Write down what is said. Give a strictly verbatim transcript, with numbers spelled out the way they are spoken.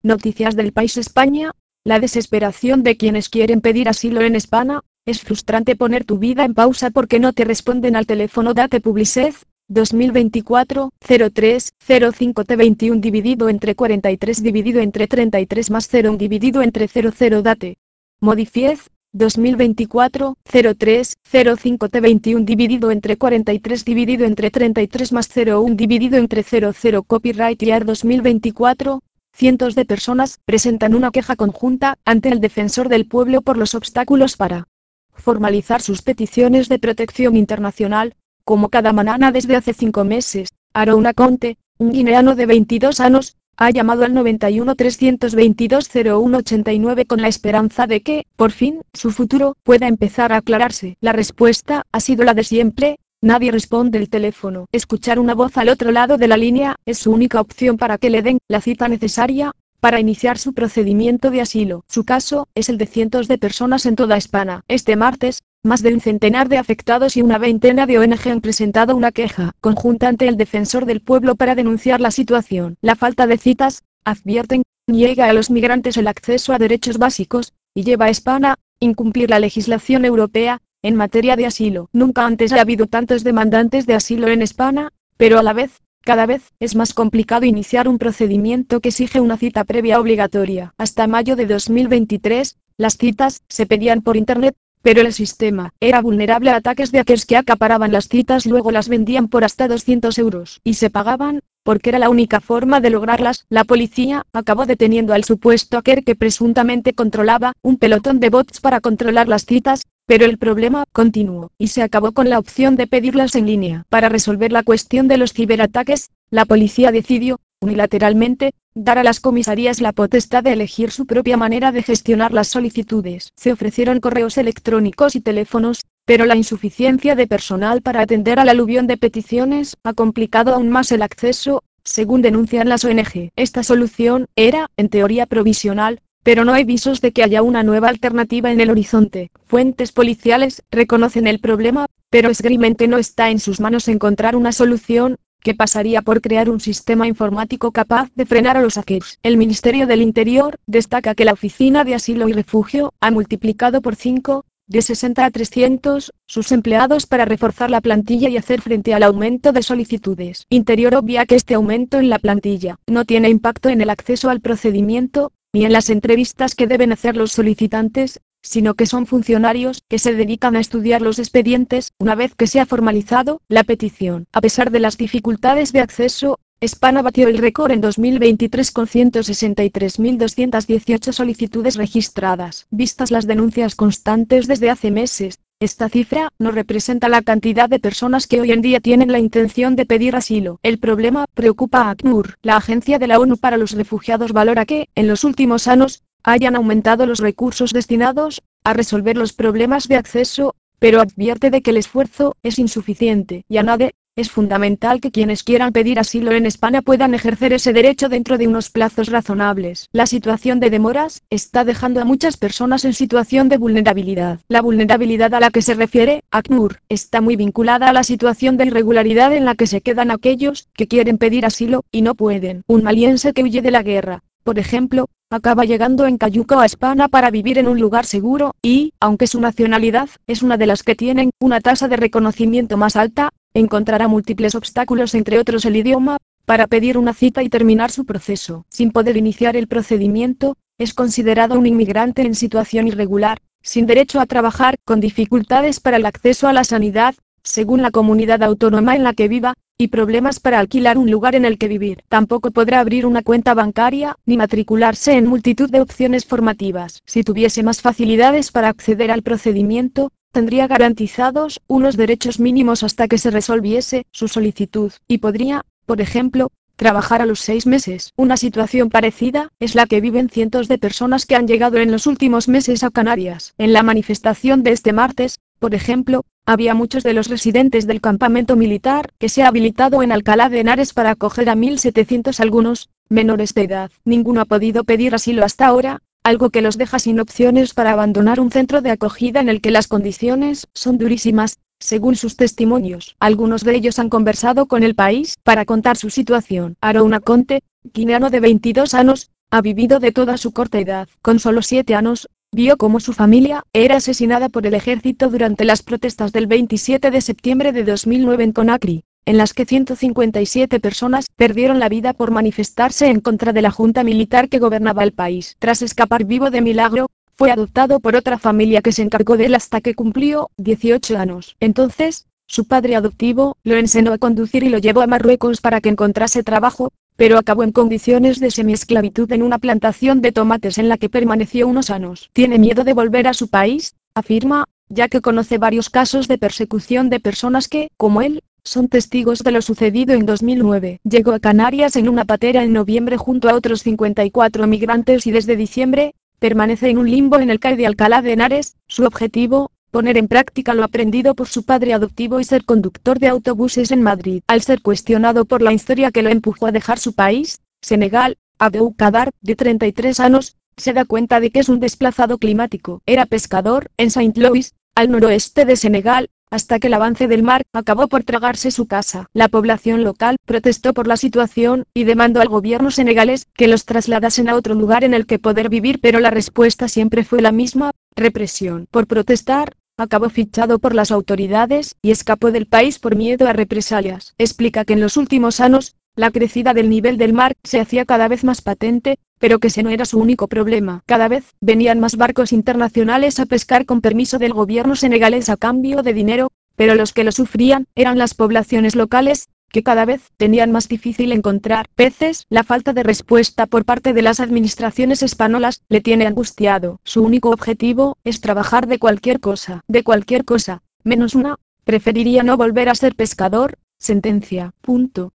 Noticias del País España. La desesperación de quienes quieren pedir asilo en España. Es frustrante poner tu vida en pausa porque no te responden al teléfono. Date Publicet, dos mil veinticuatro, cero tres, cero cinco T veintiuno dividido entre cuarenta y tres dividido entre treinta y tres más cero uno dividido entre cero cero Date. Modifiez, dos mil veinticuatro, cero tres, cero cinco T veintiuno dividido entre cuarenta y tres dividido entre treinta y tres más cero uno dividido entre cero cero Copyright Year dos mil veinticuatro. Cientos de personas presentan una queja conjunta ante el Defensor del Pueblo por los obstáculos para formalizar sus peticiones de protección internacional, como cada mañana desde hace cinco meses. Aaron Aconte, un guineano de veintidós años, ha llamado al noventa y uno trescientos veintidós cero uno ochenta y nueve con la esperanza de que, por fin, su futuro pueda empezar a aclararse. La respuesta ha sido la de siempre. Nadie responde el teléfono. Escuchar una voz al otro lado de la línea es su única opción para que le den la cita necesaria para iniciar su procedimiento de asilo. Su caso es el de cientos de personas en toda España. Este martes, más de un centenar de afectados y una veintena de O N G han presentado una queja conjunta ante el Defensor del Pueblo para denunciar la situación. La falta de citas, advierten, niega a los migrantes el acceso a derechos básicos, y lleva a España a incumplir la legislación europea en materia de asilo. Nunca antes ha habido tantos demandantes de asilo en España, pero a la vez, cada vez es más complicado iniciar un procedimiento que exige una cita previa obligatoria. Hasta mayo de dos mil veintitrés, las citas se pedían por internet, pero el sistema era vulnerable a ataques de hackers que acaparaban las citas, luego las vendían por hasta doscientos euros y se pagaban, porque era la única forma de lograrlas. La policía acabó deteniendo al supuesto hacker que presuntamente controlaba un pelotón de bots para controlar las citas, pero el problema continuó, y se acabó con la opción de pedirlas en línea. Para resolver la cuestión de los ciberataques, la policía decidió, unilateralmente, dar a las comisarías la potestad de elegir su propia manera de gestionar las solicitudes. Se ofrecieron correos electrónicos y teléfonos, pero la insuficiencia de personal para atender al aluvión de peticiones ha complicado aún más el acceso, según denuncian las O N G. Esta solución era, en teoría, provisional, pero no hay visos de que haya una nueva alternativa en el horizonte. Fuentes policiales reconocen el problema, pero esgrimen que no está en sus manos encontrar una solución, que pasaría por crear un sistema informático capaz de frenar a los hackers. El Ministerio del Interior destaca que la Oficina de Asilo y Refugio ha multiplicado por cinco, de sesenta a trescientos, sus empleados para reforzar la plantilla y hacer frente al aumento de solicitudes. Interior obvia que este aumento en la plantilla no tiene impacto en el acceso al procedimiento, ni en las entrevistas que deben hacer los solicitantes, sino que son funcionarios que se dedican a estudiar los expedientes una vez que se ha formalizado la petición. A pesar de las dificultades de acceso, España batió el récord en dos mil veintitrés con ciento sesenta y tres mil doscientas dieciocho solicitudes registradas. Vistas las denuncias constantes desde hace meses, esta cifra no representa la cantidad de personas que hoy en día tienen la intención de pedir asilo. El problema preocupa a ACNUR. La Agencia de la ONU para los Refugiados valora que, en los últimos años, hayan aumentado los recursos destinados a resolver los problemas de acceso, pero advierte de que el esfuerzo es insuficiente y añade, es fundamental que quienes quieran pedir asilo en España puedan ejercer ese derecho dentro de unos plazos razonables. La situación de demoras está dejando a muchas personas en situación de vulnerabilidad. La vulnerabilidad a la que se refiere ACNUR está muy vinculada a la situación de irregularidad en la que se quedan aquellos que quieren pedir asilo y no pueden. Un maliense que huye de la guerra, por ejemplo, acaba llegando en Cayuco a España para vivir en un lugar seguro, y, aunque su nacionalidad es una de las que tienen una tasa de reconocimiento más alta, encontrará múltiples obstáculos, entre otros el idioma, para pedir una cita y terminar su proceso. Sin poder iniciar el procedimiento, es considerado un inmigrante en situación irregular, sin derecho a trabajar, con dificultades para el acceso a la sanidad, según la comunidad autónoma en la que viva, y problemas para alquilar un lugar en el que vivir. Tampoco podrá abrir una cuenta bancaria, ni matricularse en multitud de opciones formativas. Si tuviese más facilidades para acceder al procedimiento, tendría garantizados unos derechos mínimos hasta que se resolviese su solicitud, y podría, por ejemplo, trabajar a los seis meses. Una situación parecida es la que viven cientos de personas que han llegado en los últimos meses a Canarias. En la manifestación de este martes, por ejemplo, había muchos de los residentes del campamento militar que se ha habilitado en Alcalá de Henares para acoger a mil setecientos algunos menores de edad. Ninguno ha podido pedir asilo hasta ahora, algo que los deja sin opciones para abandonar un centro de acogida en el que las condiciones son durísimas, según sus testimonios. Algunos de ellos han conversado con El País para contar su situación. Aaron Aconte, guineano de veintidós años, ha vivido de toda su corta edad. Con solo siete años, vio cómo su familia era asesinada por el ejército durante las protestas del veintisiete de septiembre de dos mil nueve en Conakry, en las que ciento cincuenta y siete personas perdieron la vida por manifestarse en contra de la junta militar que gobernaba el país. Tras escapar vivo de milagro, fue adoptado por otra familia que se encargó de él hasta que cumplió dieciocho años. Entonces, su padre adoptivo lo enseñó a conducir y lo llevó a Marruecos para que encontrase trabajo, pero acabó en condiciones de semiesclavitud en una plantación de tomates en la que permaneció unos años. Tiene miedo de volver a su país, afirma, ya que conoce varios casos de persecución de personas que, como él, son testigos de lo sucedido en dos mil nueve. Llegó a Canarias en una patera en noviembre junto a otros cincuenta y cuatro migrantes y desde diciembre, permanece en un limbo en el C A I de Alcalá de Henares. Su objetivo, poner en práctica lo aprendido por su padre adoptivo y ser conductor de autobuses en Madrid. Al ser cuestionado por la historia que lo empujó a dejar su país, Senegal, Abdou Kadar, de treinta y tres años, se da cuenta de que es un desplazado climático. Era pescador en Saint Louis, al noroeste de Senegal, hasta que el avance del mar acabó por tragarse su casa. La población local protestó por la situación y demandó al gobierno senegalés que los trasladasen a otro lugar en el que poder vivir, pero la respuesta siempre fue la misma: represión. Por protestar, acabó fichado por las autoridades y escapó del país por miedo a represalias. Explica que en los últimos años, la crecida del nivel del mar se hacía cada vez más patente, pero que ese no era su único problema. Cada vez venían más barcos internacionales a pescar con permiso del gobierno senegalés a cambio de dinero, pero los que lo sufrían eran las poblaciones locales, que cada vez tenían más difícil encontrar peces. La falta de respuesta por parte de las administraciones españolas le tiene angustiado. Su único objetivo es trabajar de cualquier cosa, de cualquier cosa, menos una. Preferiría no volver a ser pescador, sentencia. Punto.